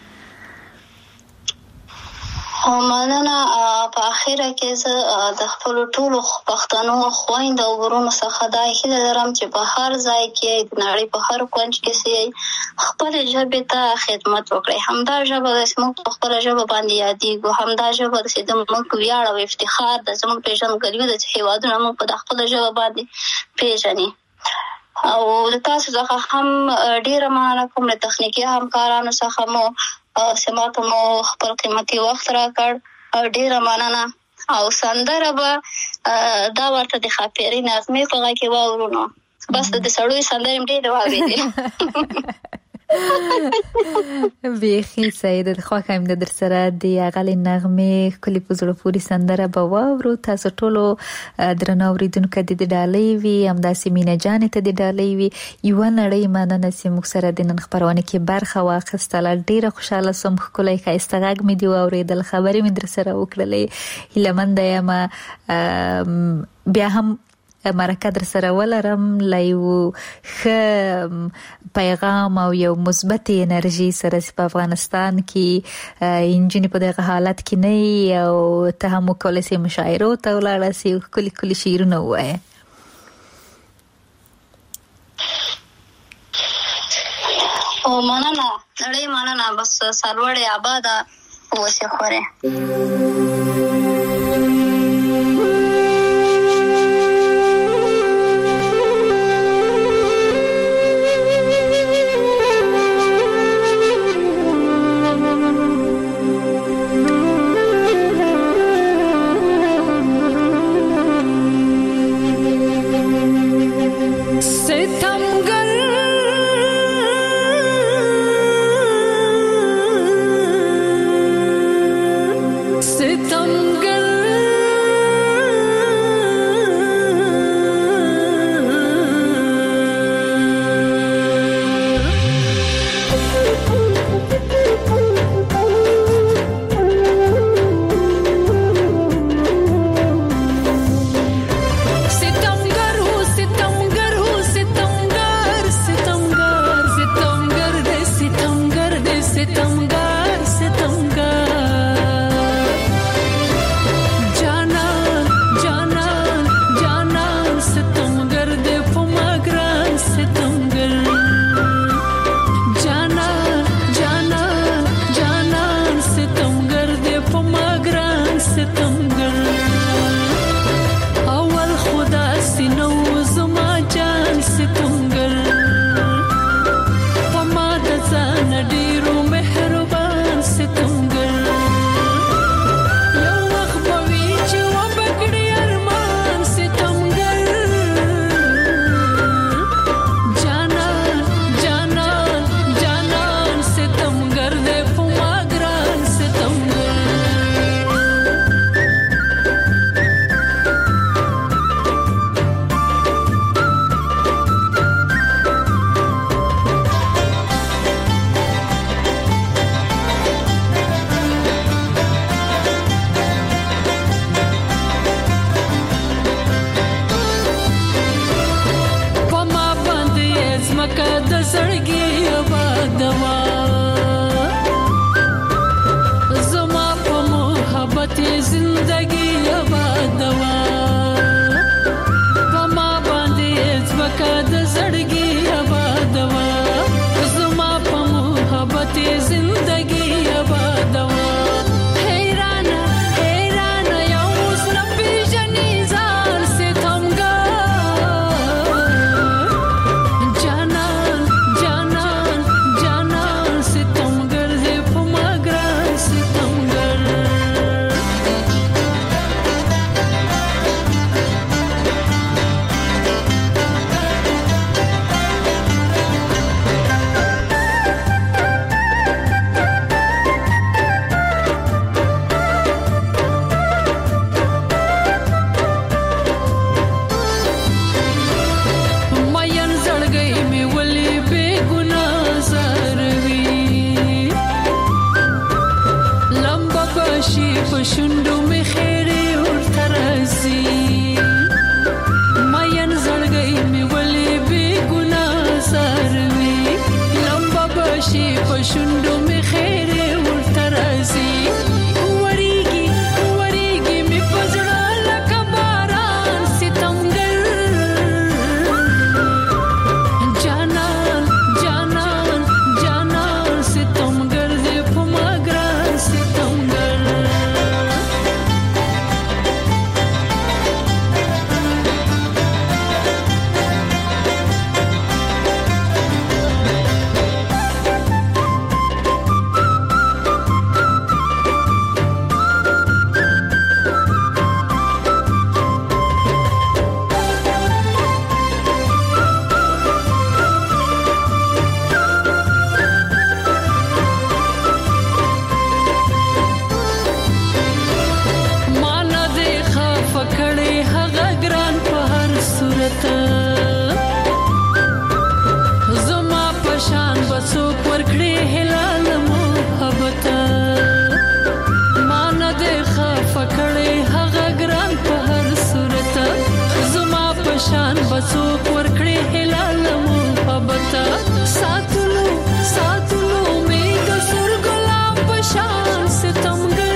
مننه. په اخره کې زه د خپل ټولو پښتنو خویندو او ورونو څخه دا هیله لرم چې په هر ځای کې د نړۍ په هر کونج کې سي خپل ژبې ته خدمت وکړي. همدا ژبه د موږ په خپل ژبه باندې یادېږو، همدا ژبه د موږ ویاړ او افتخار د زموږ پیژندګلوي د هیوادونو موږ په خپل ژبه باندې پیژني. او د تاسو څخه هم ډیره مننه کوم، د تخنیکي همکارانو څخه مو سماته مو خپل قیمتي وخت راکړ، ډیره مننه. او سندره به دا ورته د خاپيري نغمې په غږ کې واورو نو بس د سړوي سندرې ډیره واورېدې. بیخي سید خوښم د در سره د اغلی نغمې کلی په زړه پورې سندره به واورو. تاسو ټولو درنو اوریدونکو د ډالۍ وي، همداسې مینا جان ته د ډالۍ وي. یو نړۍ مننه چې موږ سره د نن خبرونه کې برخه واخیستله. ډیره خوشاله سوم، ښکلی ښایسته غږ مې دی واورېدل، خبرې مې در سره وکړلې. هیلهمنده یم بیا هم مرکه در سره ولرم له یو ښه پیغام او یو مثبت انرژي سره چې په افغانستان کې انجنې په دغه حالت کې نه او ته هم وکولی سې مشاعرو ته ولاړه سې، ښکلي ښکلي شعرونه ووایې. مننه نړۍ مننه. بس سرلوړې آباده اوسې خورې. सितमगर پښوندو می خیر ورته راځي وریږي وریږي می پزړه لکه باران ستمګر جانان جانان جانان ستمګر دې په ما ګران ستمګر زما پشان بسو پرکړې هلال محبت مان دې خاف کړې هغه ګران په هر صورت زما پشان بسو پرکړې هلال محبت ساتلو ساتلو می د سر ګلاب پشان ستمګر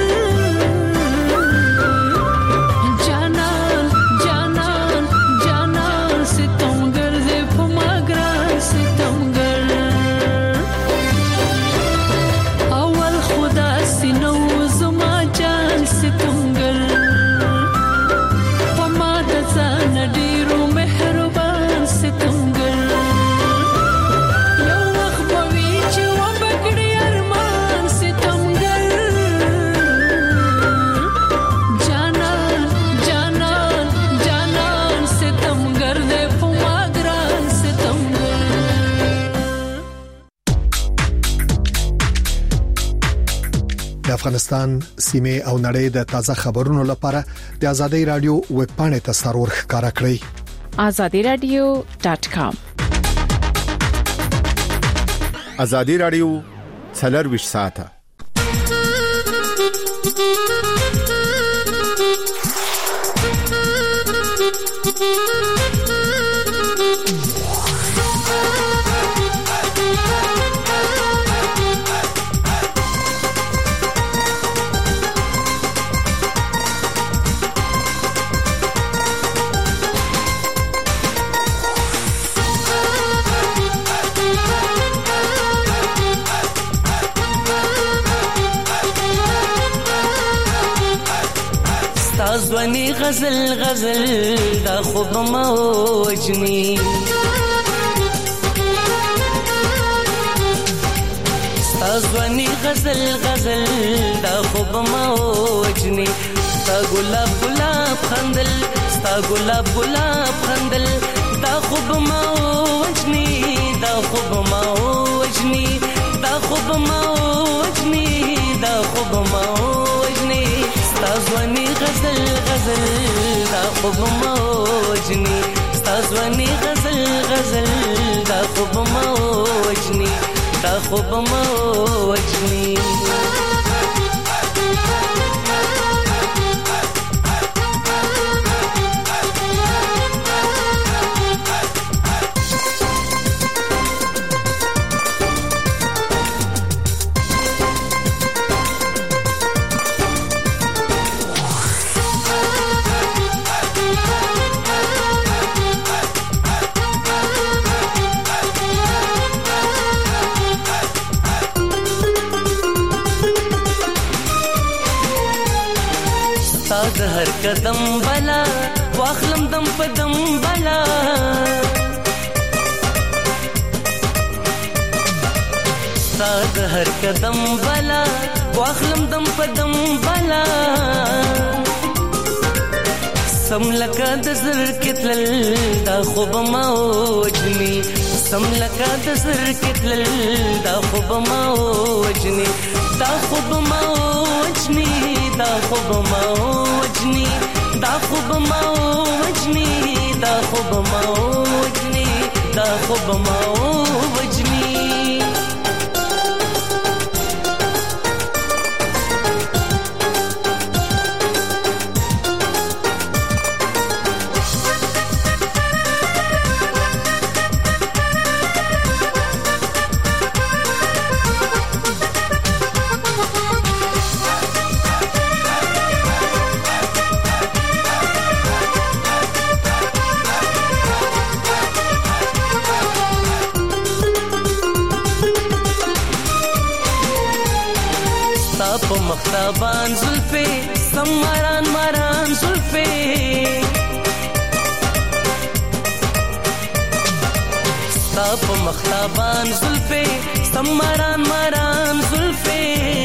افغانستان سیمه او نړۍ د تازه خبرونو لپاره د ازادي رادیو ویب پاڼې ته سرور ښکارا کړئ azadiradio.com ازادي رادیو 24 ساعته ځواني غزل غزل دا خوب موجني ځواني غزل غزل دا خوب موجني ستا ګلاب ګلاب خندل ستا ګلاب ګلاب خندل دا خوب موجني دا خوب موجني دا خوب موجني دا خوب موجني ستازواني غزل غزل دا خوب موجني ستازواني غزل غزل دا خوب موجني دا خوب موجني هر قدم بلا واخلم دم په دم بلا ساد هر قدم بلا واخلم دم په دم بلا سم لکه د زر کتل دا خوب موجني سم لکه د زر کتل دا خوب موجني دا خوب موجني دا خوب موجني دا خوب موجني دا خوب موجني دا خوب موجني په مختابان زلفې سماران ماران زلفې ستا په مختابان زلفې سماران ماران زلفې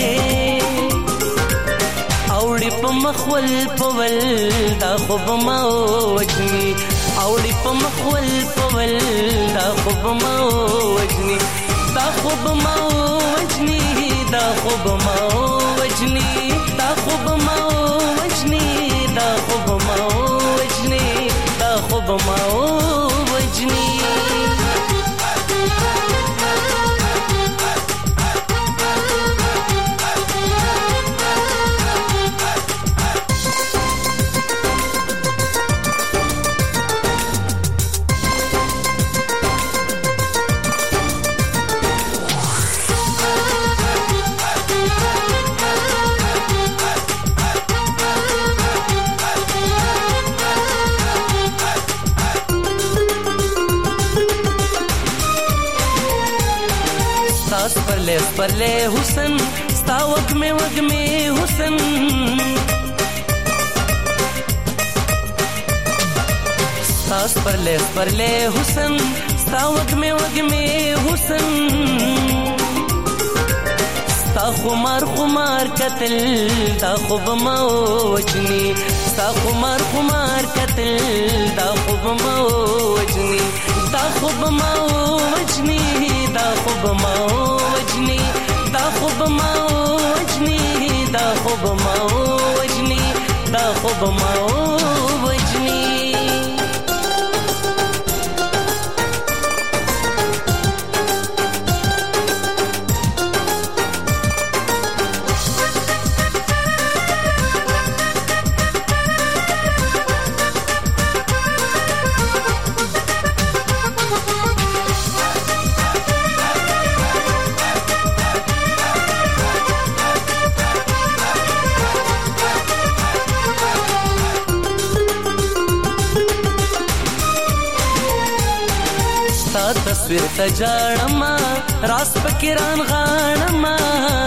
اوړي په مخول پول دا خوب ما وجني اوړي په مخول پول دا خوب ما وجني دا خوب ما وجني دا خوب ما وجني دا خوب ما وجني دا خوب ما وجني دا خوب ما وجني परले हुसन स्ता वग में हुसन सास परले हुसन स्ता वग में हुसन स्ता खुमार कतल दा खुब मौजनी स्ता खुमार कतल दा खुब मौजनी दा खुब मौजनी दा खुब मौजनी दा खुब मौजनी दा खुब मौजनी दा खुब मौजनी تصویر تجارما راس پکران غانما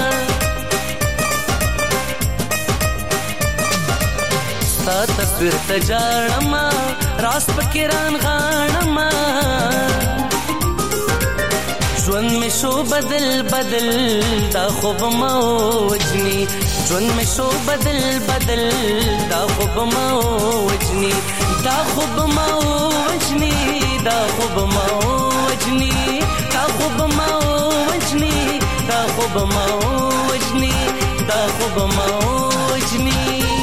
ستا تصویر تجارما راس پکران غانما ژوند می شو بدل دا خوب موجنی ژوند می شو بدل دا خوب موجنی دا خوب موجنی دا خوب موجنی دا خوب موجنی دا خوب موجنی دا خوب موجنی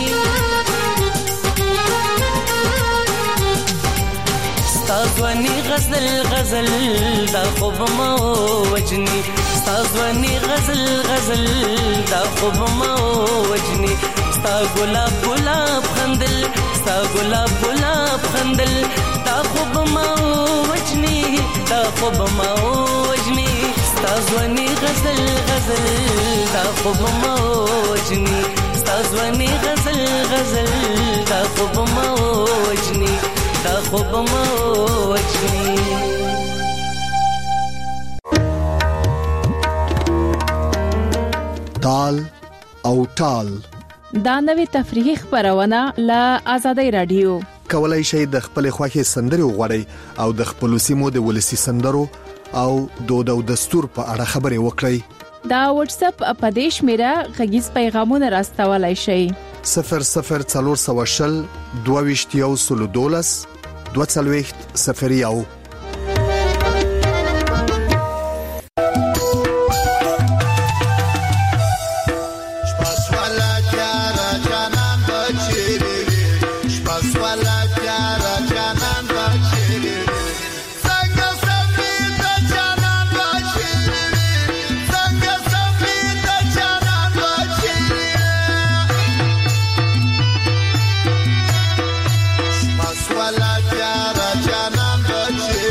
ستازوانی غزل دا خوب موجنی ستازوانی غزل دا خوب موجنی ستا گلاب خندل ستا گلاب خندل دا خوب موجنی دا خوب موجنی ستازوانی غزل دا خوب موجنی ستازوانی غزل دا خوب موجنی دا خوب موجنی تال او ټال دا نوې تفریحي خبرونه له آزادۍ رادیو کولای شئ د خپل خوښي سندري وغوړئ او د خپل سیمو د ولسی سندرو او دود او دستور په اړه خبري وکړئ دا واتس اپ اپدیش میرا غږیز پیغامونه راستولای شئ 0040 2212 2001 Swala jara jana bache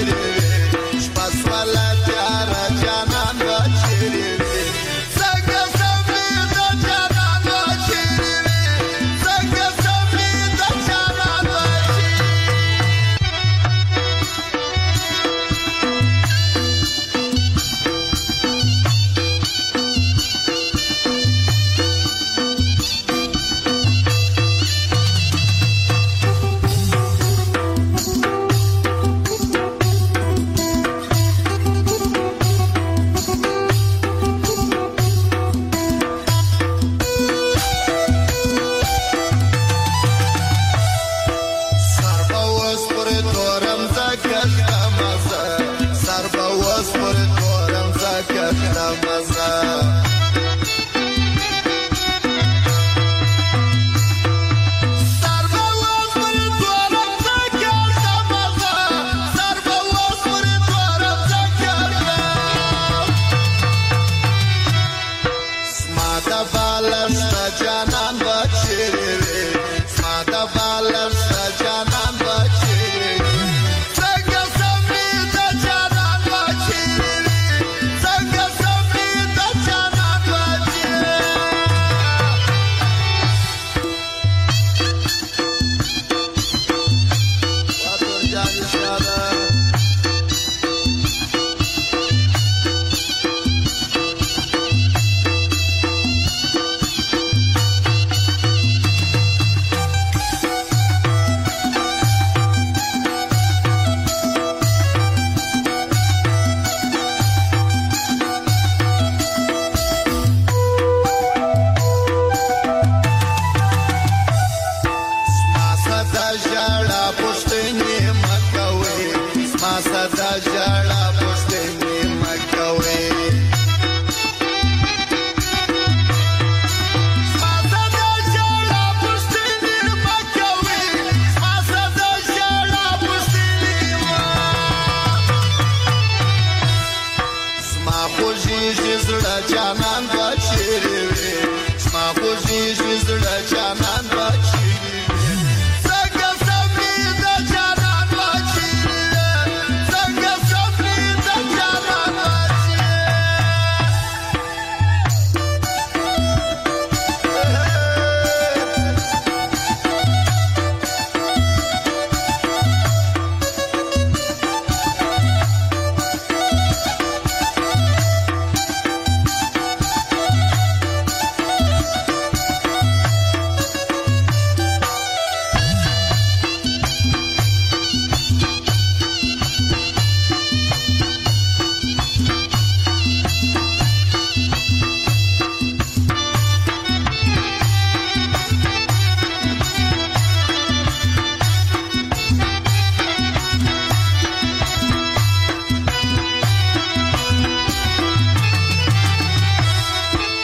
زړه جانان بچری وي ما خوږیږي زړه جانان بچری څنګه سمې د جانان بچری څنګه سمې د جانان بچری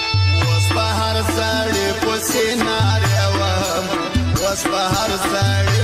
Bahar Sari